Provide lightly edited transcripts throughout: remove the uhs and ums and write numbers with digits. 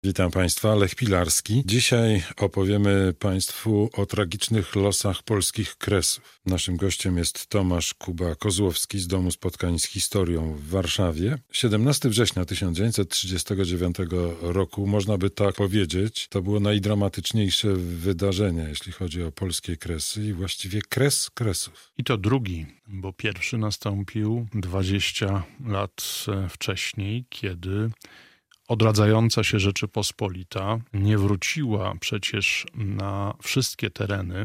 Witam Państwa, Lech Pilarski. Dzisiaj opowiemy Państwu o tragicznych losach polskich Kresów. Naszym gościem jest Tomasz Kuba-Kozłowski z Domu Spotkań z Historią w Warszawie. 17 września 1939 roku, można by tak powiedzieć, to było najdramatyczniejsze wydarzenie, jeśli chodzi o polskie Kresy i właściwie Kres Kresów. I to drugi, bo pierwszy nastąpił 20 lat wcześniej, kiedy odradzająca się Rzeczypospolita nie wróciła przecież na wszystkie tereny,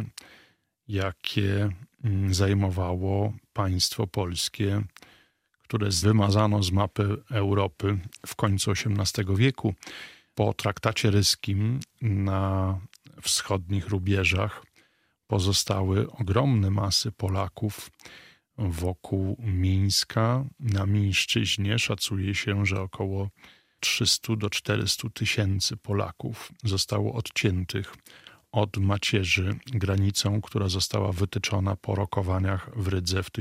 jakie zajmowało państwo polskie, które wymazano z mapy Europy w końcu XVIII wieku. Po traktacie ryskim na wschodnich rubieżach pozostały ogromne masy Polaków wokół Mińska. Na Mińszczyźnie szacuje się, że około 300 do 400 tysięcy Polaków zostało odciętych od macierzy granicą, która została wytyczona po rokowaniach w Rydze w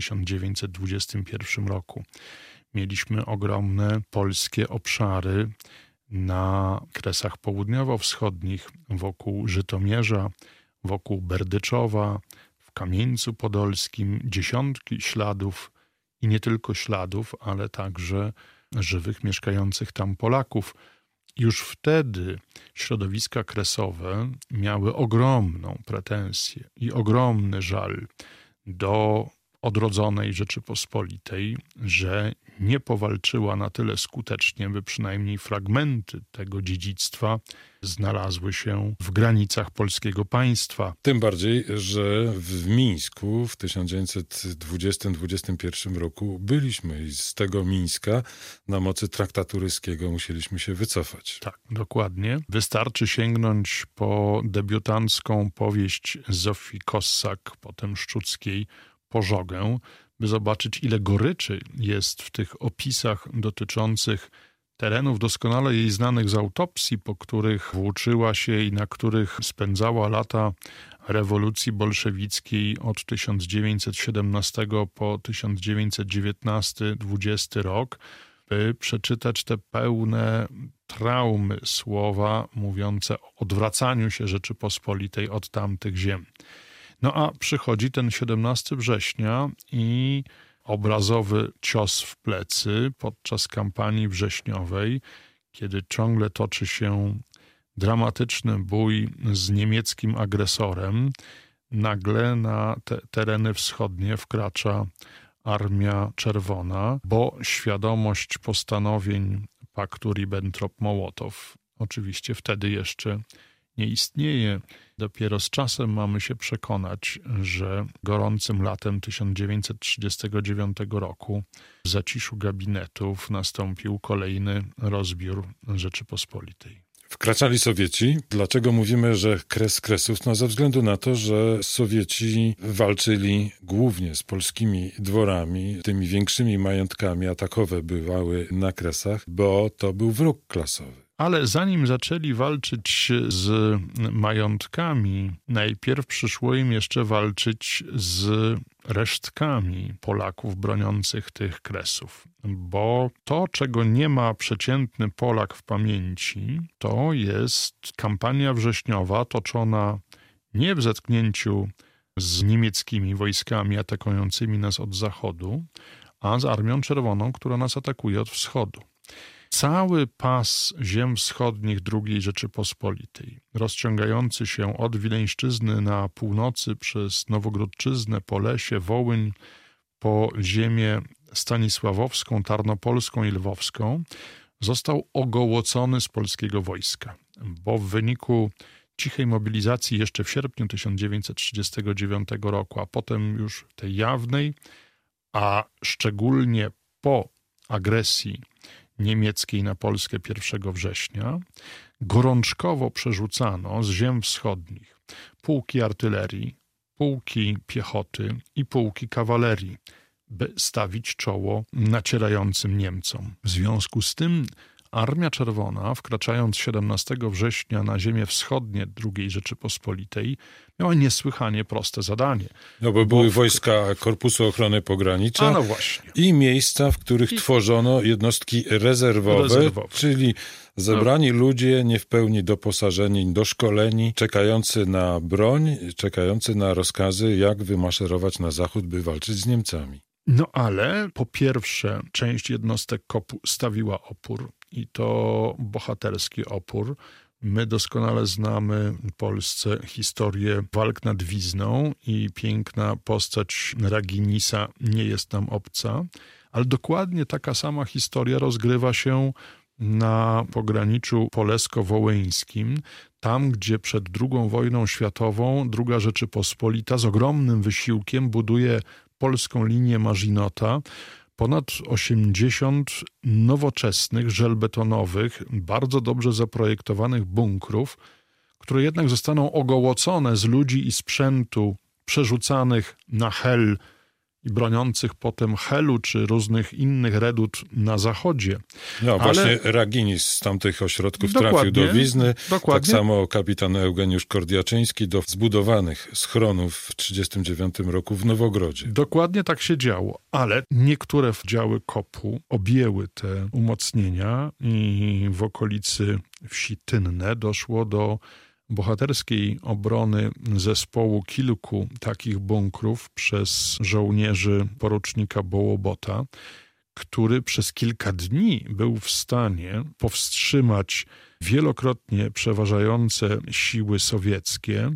1921 roku. Mieliśmy ogromne polskie obszary na Kresach południowo-wschodnich, wokół Żytomierza, wokół Berdyczowa, w Kamieńcu Podolskim, dziesiątki śladów i nie tylko śladów, ale także żywych mieszkających tam Polaków. Już wtedy środowiska kresowe miały ogromną pretensję i ogromny żal do odrodzonej Rzeczypospolitej, że nie powalczyła na tyle skutecznie, by przynajmniej fragmenty tego dziedzictwa znalazły się w granicach polskiego państwa. Tym bardziej, że w Mińsku w 1920-21 roku byliśmy i z tego Mińska na mocy traktatu ryskiego musieliśmy się wycofać. Tak, dokładnie. Wystarczy sięgnąć po debiutancką powieść Zofii Kossak, potem Szczuckiej, Pożogę, by zobaczyć, ile goryczy jest w tych opisach dotyczących terenów doskonale jej znanych z autopsji, po których włóczyła się i na których spędzała lata rewolucji bolszewickiej od 1917 po 1919-20 rok, by przeczytać te pełne traumy słowa mówiące o odwracaniu się Rzeczypospolitej od tamtych ziem. No a przychodzi ten 17 września i obrazowy cios w plecy podczas kampanii wrześniowej, kiedy ciągle toczy się dramatyczny bój z niemieckim agresorem. Nagle na te tereny wschodnie wkracza Armia Czerwona, bo świadomość postanowień paktu Ribbentrop-Mołotow oczywiście wtedy jeszcze nie istnieje. Dopiero z czasem mamy się przekonać, że gorącym latem 1939 roku w zaciszu gabinetów nastąpił kolejny rozbiór Rzeczypospolitej. Wkraczali Sowieci. Dlaczego mówimy, że Kres Kresów? No ze względu na to, że Sowieci walczyli głównie z polskimi dworami, tymi większymi majątkami, a takowe bywały na Kresach, bo to był wróg klasowy. Ale zanim zaczęli walczyć z majątkami, najpierw przyszło im jeszcze walczyć z resztkami Polaków broniących tych Kresów. Bo to, czego nie ma przeciętny Polak w pamięci, to jest kampania wrześniowa toczona nie w zetknięciu z niemieckimi wojskami atakującymi nas od zachodu, a z Armią Czerwoną, która nas atakuje od wschodu. Cały pas ziem wschodnich II Rzeczypospolitej, rozciągający się od Wileńszczyzny na północy przez Nowogródczyznę, Polesie, Wołyń, po ziemię stanisławowską, tarnopolską i lwowską, został ogołocony z polskiego wojska, bo w wyniku cichej mobilizacji jeszcze w sierpniu 1939 roku, a potem już tej jawnej, a szczególnie po agresji niemieckiej na Polskę 1 września, gorączkowo przerzucano z ziem wschodnich pułki artylerii, pułki piechoty i pułki kawalerii, by stawić czoło nacierającym Niemcom. W związku z tym Armia Czerwona, wkraczając 17 września na ziemię wschodnie II Rzeczypospolitej, miała niesłychanie proste zadanie. No bo były wojska Korpusu Ochrony Pogranicza no właśnie. I miejsca, w których tworzono jednostki rezerwowe, czyli zebrani ludzie nie w pełni doposażeni, doszkoleni, czekający na broń, czekający na rozkazy, jak wymaszerować na zachód, by walczyć z Niemcami. No ale po pierwsze część jednostek KOP-u stawiła opór i to bohaterski opór. My doskonale znamy w Polsce historię walk nad Wizną i piękna postać Raginisa nie jest nam obca, ale dokładnie taka sama historia rozgrywa się na pograniczu polesko-wołyńskim, tam gdzie przed II wojną światową II Rzeczypospolita z ogromnym wysiłkiem buduje polską linię Maginota, ponad 80 nowoczesnych, żelbetonowych, bardzo dobrze zaprojektowanych bunkrów, które jednak zostaną ogołocone z ludzi i sprzętu przerzucanych na Hel i broniących potem Helu czy różnych innych redut na zachodzie. No właśnie Raginis z tamtych ośrodków trafił do Wizny, tak samo kapitan Eugeniusz Kordiaczyński do zbudowanych schronów w 1939 roku w Nowogrodzie. Dokładnie tak się działo, ale niektóre działy KOP-u objęły te umocnienia i w okolicy wsi Tynne doszło do bohaterskiej obrony zespołu kilku takich bunkrów przez żołnierzy porucznika Bołobota, który przez kilka dni był w stanie powstrzymać wielokrotnie przeważające siły sowieckie,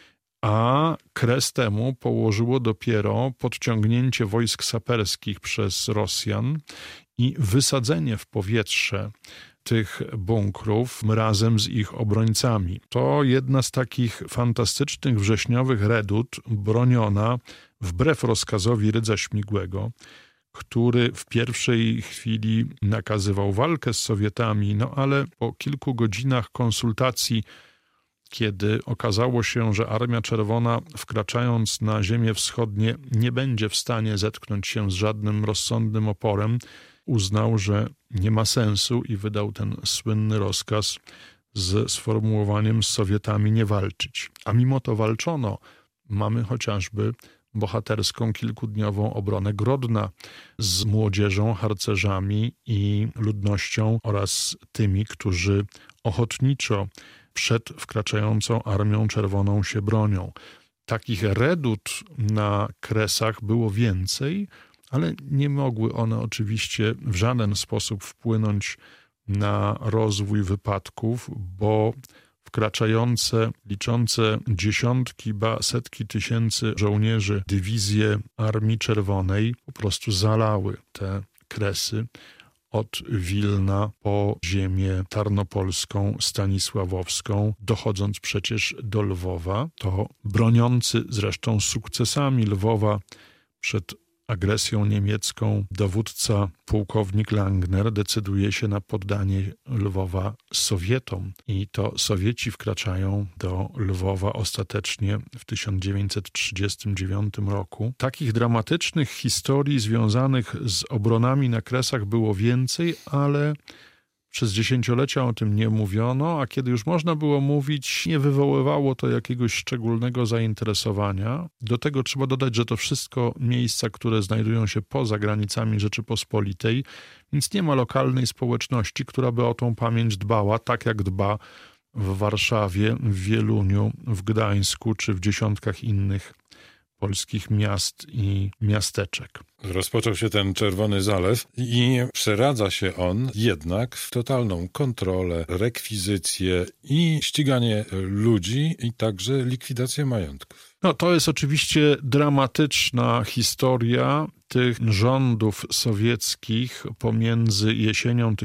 a kres temu położyło dopiero podciągnięcie wojsk saperskich przez Rosjan i wysadzenie w powietrze tych bunkrów razem z ich obrońcami. To jedna z takich fantastycznych wrześniowych redut broniona wbrew rozkazowi Rydza Śmigłego, który w pierwszej chwili nakazywał walkę z Sowietami, no ale po kilku godzinach konsultacji, kiedy okazało się, że Armia Czerwona wkraczając na ziemię wschodnie nie będzie w stanie zetknąć się z żadnym rozsądnym oporem, uznał, że nie ma sensu i wydał ten słynny rozkaz z sformułowaniem z Sowietami nie walczyć. A mimo to walczono. Mamy chociażby bohaterską kilkudniową obronę Grodna z młodzieżą, harcerzami i ludnością oraz tymi, którzy ochotniczo przed wkraczającą Armią Czerwoną się bronią. Takich redut na Kresach było więcej, ale nie mogły one oczywiście w żaden sposób wpłynąć na rozwój wypadków, bo wkraczające, liczące dziesiątki, ba setki tysięcy żołnierzy dywizje Armii Czerwonej po prostu zalały te Kresy od Wilna po ziemię tarnopolską, stanisławowską, dochodząc przecież do Lwowa. To broniący zresztą sukcesami Lwowa przed agresją niemiecką dowódca pułkownik Langner decyduje się na poddanie Lwowa Sowietom i to Sowieci wkraczają do Lwowa ostatecznie w 1939 roku. Takich dramatycznych historii związanych z obronami na Kresach było więcej, ale przez dziesięciolecia o tym nie mówiono, a kiedy już można było mówić, nie wywoływało to jakiegoś szczególnego zainteresowania. Do tego trzeba dodać, że to wszystko miejsca, które znajdują się poza granicami Rzeczypospolitej, więc nie ma lokalnej społeczności, która by o tą pamięć dbała, tak jak dba w Warszawie, w Wieluniu, w Gdańsku czy w dziesiątkach innych polskich miast i miasteczek. Rozpoczął się ten Czerwony Zalew i przeradza się on jednak w totalną kontrolę, rekwizycję i ściganie ludzi i także likwidację majątków. No to jest oczywiście dramatyczna historia tych rządów sowieckich pomiędzy jesienią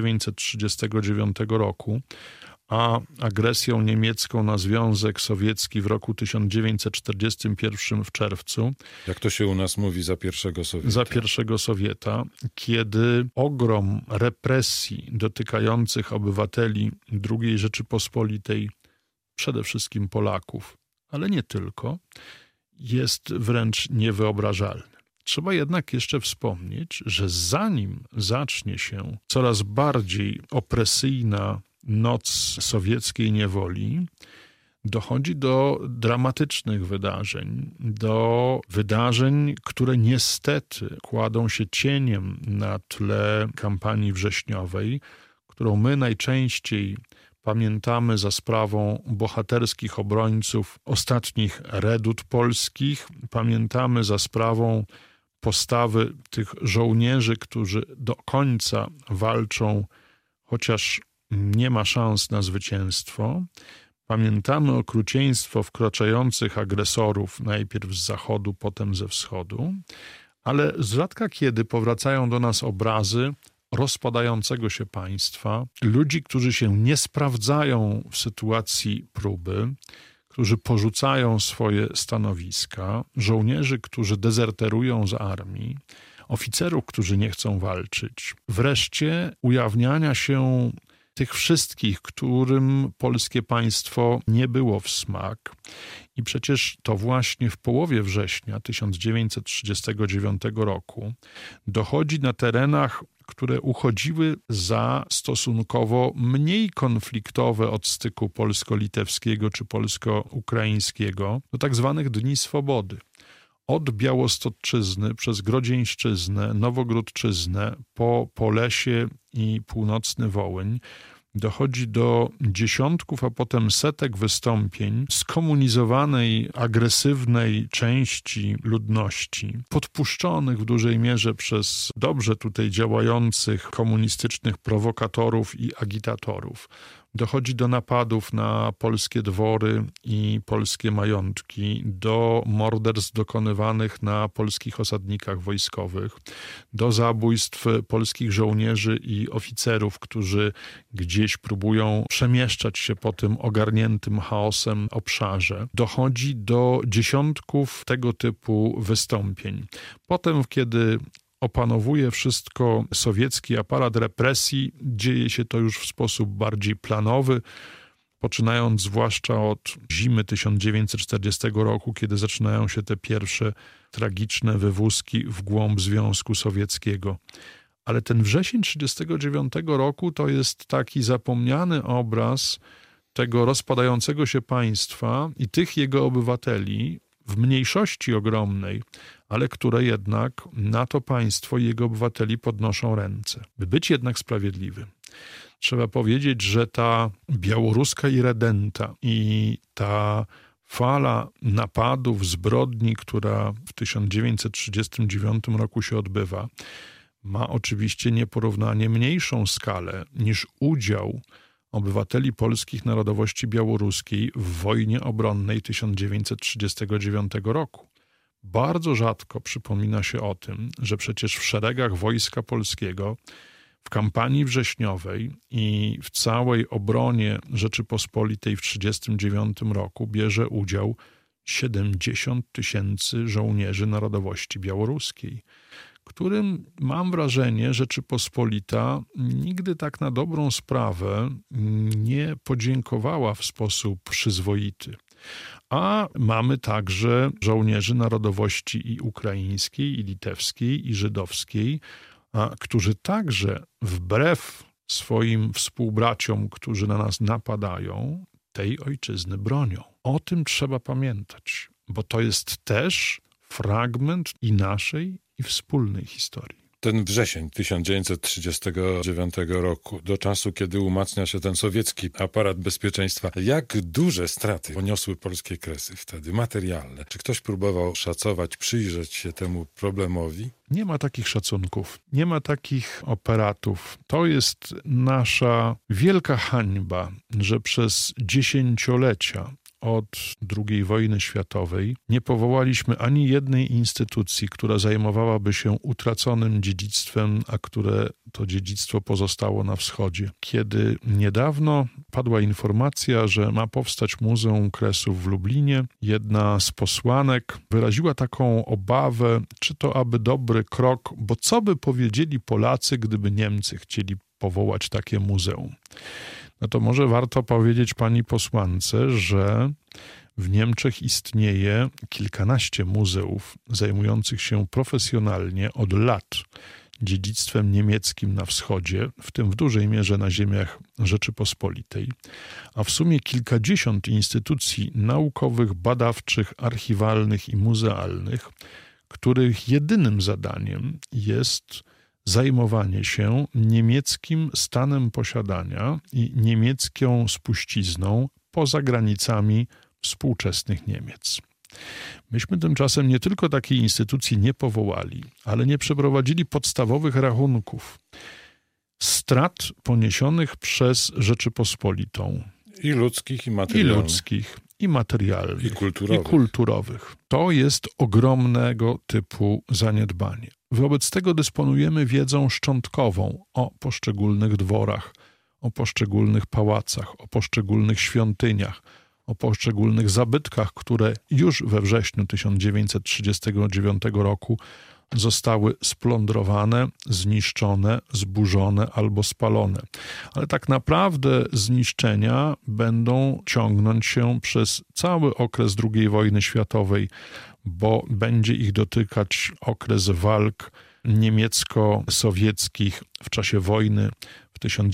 1939 roku a agresją niemiecką na Związek Sowiecki w roku 1941 w czerwcu. Jak to się u nas mówi, za pierwszego Sowieta. Za pierwszego Sowieta, kiedy ogrom represji dotykających obywateli II Rzeczypospolitej, przede wszystkim Polaków, ale nie tylko, jest wręcz niewyobrażalny. Trzeba jednak jeszcze wspomnieć, że zanim zacznie się coraz bardziej opresyjna noc sowieckiej niewoli, dochodzi do dramatycznych wydarzeń, do wydarzeń, które niestety kładą się cieniem na tle kampanii wrześniowej, którą my najczęściej pamiętamy za sprawą bohaterskich obrońców ostatnich redut polskich, pamiętamy za sprawą postawy tych żołnierzy, którzy do końca walczą, chociaż nie ma szans na zwycięstwo. Pamiętamy okrucieństwo wkraczających agresorów, najpierw z zachodu, potem ze wschodu, ale z rzadka kiedy powracają do nas obrazy rozpadającego się państwa, ludzi, którzy się nie sprawdzają w sytuacji próby, którzy porzucają swoje stanowiska, żołnierzy, którzy dezerterują z armii, oficerów, którzy nie chcą walczyć. Wreszcie ujawniania się tych wszystkich, którym polskie państwo nie było w smak. I przecież to właśnie w połowie września 1939 roku dochodzi na terenach, które uchodziły za stosunkowo mniej konfliktowe od styku polsko-litewskiego czy polsko-ukraińskiego, do tak zwanych Dni Swobody. Od Białostoczyzny przez Grodzieńszczyznę, Nowogródczyznę po Polesie i północny Wołyń dochodzi do dziesiątków, a potem setek wystąpień skomunizowanej, agresywnej części ludności, podpuszczonych w dużej mierze przez dobrze tutaj działających komunistycznych prowokatorów i agitatorów. Dochodzi do napadów na polskie dwory i polskie majątki, do morderstw dokonywanych na polskich osadnikach wojskowych, do zabójstw polskich żołnierzy i oficerów, którzy gdzieś próbują przemieszczać się po tym ogarniętym chaosem obszarze. Dochodzi do dziesiątków tego typu wystąpień. Potem, kiedy opanowuje wszystko sowiecki aparat represji, dzieje się to już w sposób bardziej planowy, poczynając zwłaszcza od zimy 1940 roku, kiedy zaczynają się te pierwsze tragiczne wywózki w głąb Związku Sowieckiego. Ale ten wrzesień 1939 roku to jest taki zapomniany obraz tego rozpadającego się państwa i tych jego obywateli, w mniejszości ogromnej, ale które jednak na to państwo i jego obywateli podnoszą ręce. By być jednak sprawiedliwym, trzeba powiedzieć, że ta białoruska irredenta i ta fala napadów, zbrodni, która w 1939 roku się odbywa, ma oczywiście nieporównanie mniejszą skalę niż udział obywateli polskich narodowości białoruskiej w wojnie obronnej 1939 roku. Bardzo rzadko przypomina się o tym, że przecież w szeregach Wojska Polskiego w kampanii wrześniowej i w całej obronie Rzeczypospolitej w 1939 roku bierze udział 70 000 żołnierzy narodowości białoruskiej, którym, mam wrażenie, Rzeczypospolita nigdy tak na dobrą sprawę nie podziękowała w sposób przyzwoity. A mamy także żołnierzy narodowości i ukraińskiej, i litewskiej, i żydowskiej, którzy także wbrew swoim współbraciom, którzy na nas napadają, tej ojczyzny bronią. O tym trzeba pamiętać, bo to jest też fragment i naszej, i wspólnej historii. Ten wrzesień 1939 roku, do czasu, kiedy umacnia się ten sowiecki aparat bezpieczeństwa, jak duże straty poniosły polskie kresy wtedy, materialne? Czy ktoś próbował szacować, przyjrzeć się temu problemowi? Nie ma takich szacunków, nie ma takich operatów. To jest nasza wielka hańba, że przez dziesięciolecia od II wojny światowej nie powołaliśmy ani jednej instytucji, która zajmowałaby się utraconym dziedzictwem, a które to dziedzictwo pozostało na wschodzie. Kiedy niedawno padła informacja, że ma powstać Muzeum Kresów w Lublinie, jedna z posłanek wyraziła taką obawę, czy to aby dobry krok, bo co by powiedzieli Polacy, gdyby Niemcy chcieli powołać takie muzeum. No to może warto powiedzieć pani posłance, że W Niemczech istnieje kilkanaście muzeów zajmujących się profesjonalnie od lat dziedzictwem niemieckim na wschodzie, w tym w dużej mierze na ziemiach Rzeczypospolitej, a w sumie kilkadziesiąt instytucji naukowych, badawczych, archiwalnych i muzealnych, których jedynym zadaniem jest zajmowanie się niemieckim stanem posiadania i niemiecką spuścizną poza granicami współczesnych Niemiec. Myśmy tymczasem nie tylko takiej instytucji nie powołali, ale nie przeprowadzili podstawowych rachunków strat poniesionych przez Rzeczypospolitą. I ludzkich, i materialnych. I materialnych. I kulturowych. To jest ogromnego typu zaniedbanie. Wobec tego dysponujemy wiedzą szczątkową o poszczególnych dworach, o poszczególnych pałacach, o poszczególnych świątyniach, o poszczególnych zabytkach, które już we wrześniu 1939 roku zostały splądrowane, zniszczone, zburzone albo spalone. Ale tak naprawdę zniszczenia będą ciągnąć się przez cały okres II wojny światowej, bo będzie ich dotykać okres walk niemiecko-sowieckich w czasie wojny w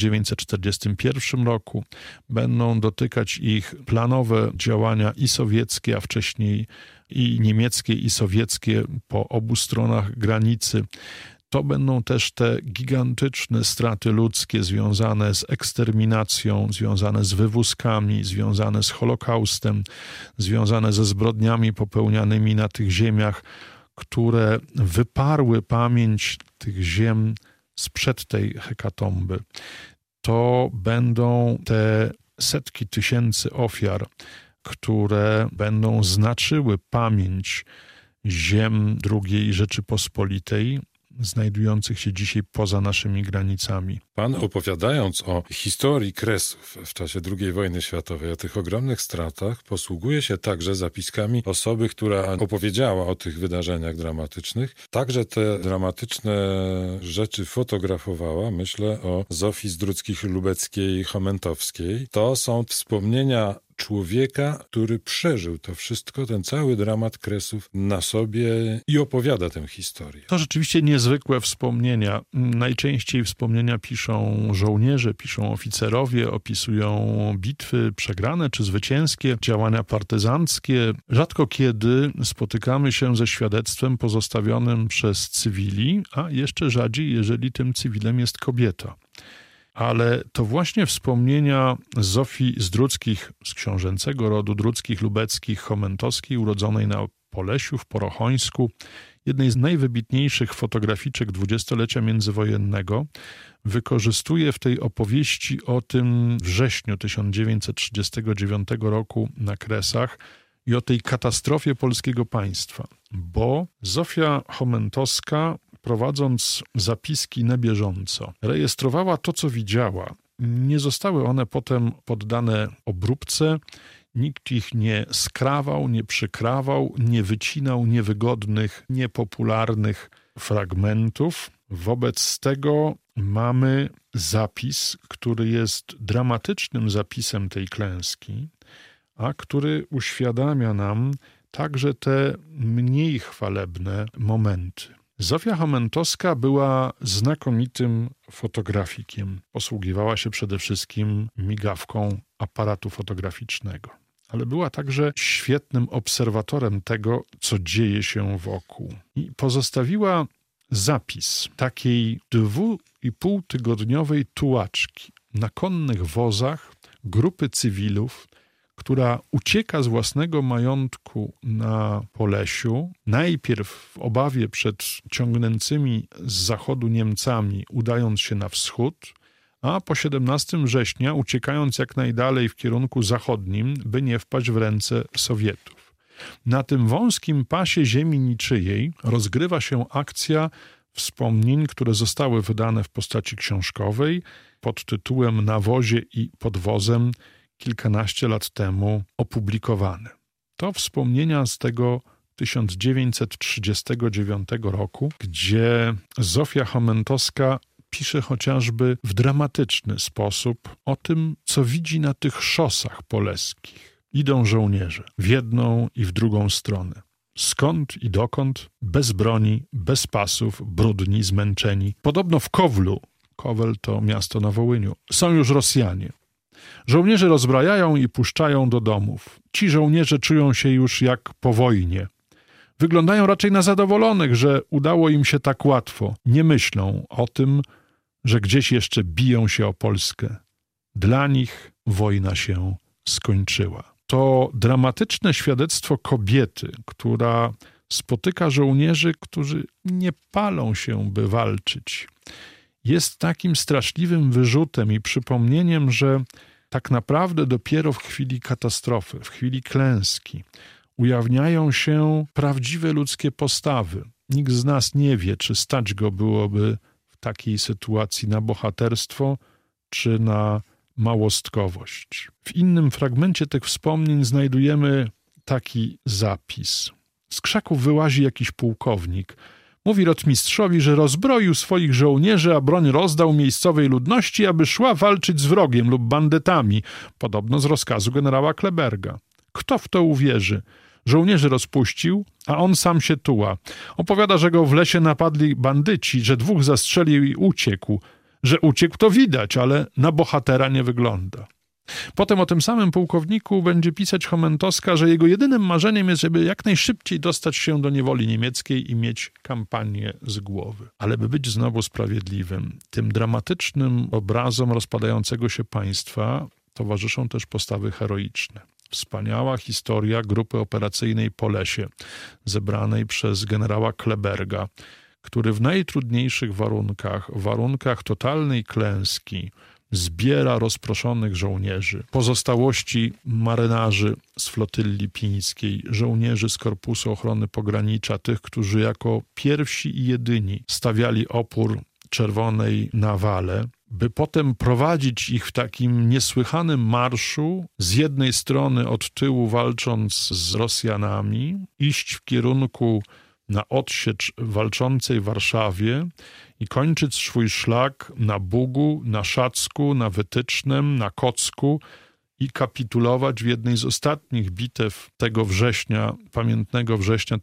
1941 roku. Będą dotykać ich planowe działania i sowieckie, a wcześniej i niemieckie, i sowieckie po obu stronach granicy. To będą też te gigantyczne straty ludzkie związane z eksterminacją, związane z wywózkami, związane z Holokaustem, związane ze zbrodniami popełnianymi na tych ziemiach, które wyparły pamięć tych ziem sprzed tej hekatomby. To będą te setki tysięcy ofiar, które będą znaczyły pamięć ziem II Rzeczypospolitej, znajdujących się dzisiaj poza naszymi granicami. Pan, opowiadając o historii Kresów w czasie II wojny światowej, o tych ogromnych stratach, posługuje się także zapiskami osoby, która opowiedziała o tych wydarzeniach dramatycznych. Także te dramatyczne rzeczy fotografowała. Myślę o Zofii Zdróckich-Lubeckiej-Chomentowskiej. To są wspomnienia człowieka, który przeżył to wszystko, ten cały dramat Kresów na sobie i opowiada tę historię. To rzeczywiście niezwykłe wspomnienia. Najczęściej wspomnienia piszą żołnierze, piszą oficerowie, opisują bitwy przegrane czy zwycięskie, działania partyzanckie. Rzadko kiedy spotykamy się ze świadectwem pozostawionym przez cywili, a jeszcze rzadziej, jeżeli tym cywilem jest kobieta. Ale to właśnie wspomnienia Zofii Zdróckich, z książęcego rodu Dróckich-Lubeckich, Chomentowskiej, urodzonej na Polesiu w Porochońsku, jednej z najwybitniejszych fotograficzek dwudziestolecia międzywojennego, wykorzystuje w tej opowieści o tym wrześniu 1939 roku na Kresach i o tej katastrofie polskiego państwa, bo Zofia Chomentowska, prowadząc zapiski na bieżąco, rejestrowała to, co widziała. Nie zostały one potem poddane obróbce, nikt ich nie skrawał, nie przykrawał, nie wycinał niewygodnych, niepopularnych fragmentów. Wobec tego mamy zapis, który jest dramatycznym zapisem tej klęski, a który uświadamia nam także te mniej chwalebne momenty. Zofia Chomentowska była znakomitym fotografikiem. Posługiwała się przede wszystkim migawką aparatu fotograficznego, ale była także świetnym obserwatorem tego, co dzieje się wokół. I pozostawiła zapis takiej 2,5-tygodniowej tułaczki na konnych wozach grupy cywilów, która ucieka z własnego majątku na Polesiu, najpierw w obawie przed ciągnącymi z zachodu Niemcami, udając się na wschód, a po 17 września uciekając jak najdalej w kierunku zachodnim, by nie wpaść w ręce Sowietów. Na tym wąskim pasie ziemi niczyjej rozgrywa się akcja wspomnień, które zostały wydane w postaci książkowej pod tytułem Na wozie i pod wozem, kilkanaście lat temu opublikowane. To wspomnienia z tego 1939 roku, gdzie Zofia Chomentowska pisze chociażby w dramatyczny sposób o tym, co widzi na tych szosach poleskich. idą żołnierze w jedną i w drugą stronę. Skąd i dokąd? Bez broni, bez pasów, brudni, zmęczeni. Podobno w Kowlu, Kowel to miasto na Wołyniu, są już Rosjanie. Żołnierze rozbrajają i puszczają do domów. Ci żołnierze czują się już jak po wojnie. Wyglądają raczej na zadowolonych, że udało im się tak łatwo. Nie myślą o tym, że gdzieś jeszcze biją się o Polskę. Dla nich wojna się skończyła. To dramatyczne świadectwo kobiety, która spotyka żołnierzy, którzy nie palą się, by walczyć, jest takim straszliwym wyrzutem i przypomnieniem, że tak naprawdę dopiero w chwili katastrofy, w chwili klęski ujawniają się prawdziwe ludzkie postawy. Nikt z nas nie wie, czy stać go byłoby w takiej sytuacji na bohaterstwo, czy na małostkowość. W innym fragmencie tych wspomnień znajdujemy taki zapis. Z krzaków wyłazi jakiś pułkownik. Mówi rotmistrzowi, że rozbroił swoich żołnierzy, a broń rozdał miejscowej ludności, aby szła walczyć z wrogiem lub bandytami, podobno z rozkazu generała Kleberga. Kto w to uwierzy? Żołnierzy rozpuścił, a on sam się tuła. Opowiada, że go w lesie napadli bandyci, że 2 zastrzelił i uciekł. Że uciekł to widać, ale na bohatera nie wygląda. Potem o tym samym pułkowniku będzie pisać Chomentowska, że jego jedynym marzeniem jest, żeby jak najszybciej dostać się do niewoli niemieckiej i mieć kampanię z głowy. Ale by być znowu sprawiedliwym, tym dramatycznym obrazom rozpadającego się państwa towarzyszą też postawy heroiczne. Wspaniała historia grupy operacyjnej po lesie, zebranej przez generała Kleberga, który w najtrudniejszych warunkach totalnej klęski, zbiera rozproszonych żołnierzy, pozostałości marynarzy z flotylli pińskiej, żołnierzy z Korpusu Ochrony Pogranicza, tych, którzy jako pierwsi i jedyni stawiali opór czerwonej nawale, by potem prowadzić ich w takim niesłychanym marszu, z jednej strony od tyłu walcząc z Rosjanami, iść w kierunku na odsiecz walczącej Warszawie i kończyć swój szlak na Bugu, na Szacku, na Wytycznem, na Kocku i kapitulować w jednej z ostatnich bitew tego września, pamiętnego września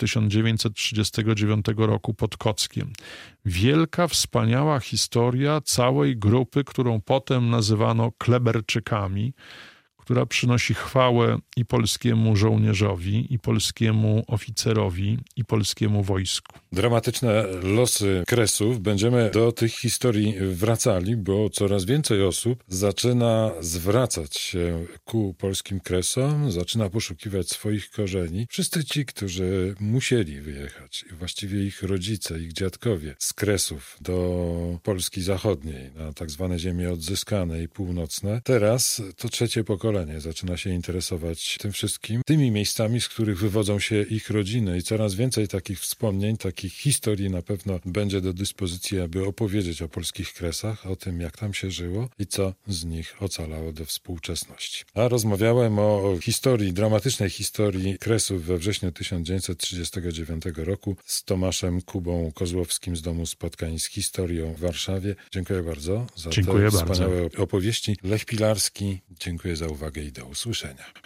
1939 roku pod Kockiem. Wielka, wspaniała historia całej grupy, którą potem nazywano Kleberczykami, która przynosi chwałę i polskiemu żołnierzowi, i polskiemu oficerowi, i polskiemu wojsku. Dramatyczne losy Kresów. Będziemy do tych historii wracali, bo coraz więcej osób zaczyna zwracać się ku polskim Kresom, zaczyna poszukiwać swoich korzeni. Wszyscy ci, którzy musieli wyjechać, właściwie ich rodzice, ich dziadkowie z Kresów do Polski Zachodniej, na tak zwane ziemie odzyskane i północne, teraz to trzecie pokolenie zaczyna się interesować tym wszystkim, tymi miejscami, z których wywodzą się ich rodziny i coraz więcej takich wspomnień, takich historii na pewno będzie do dyspozycji, aby opowiedzieć o polskich Kresach, o tym, jak tam się żyło i co z nich ocalało do współczesności. A rozmawiałem o historii, dramatycznej historii Kresów we wrześniu 1939 roku z Tomaszem Kubą Kozłowskim z Domu Spotkań z Historią w Warszawie. Dziękuję bardzo za te wspaniałe opowieści. Lech Pilarski, dziękuję za uwagę i do usłyszenia.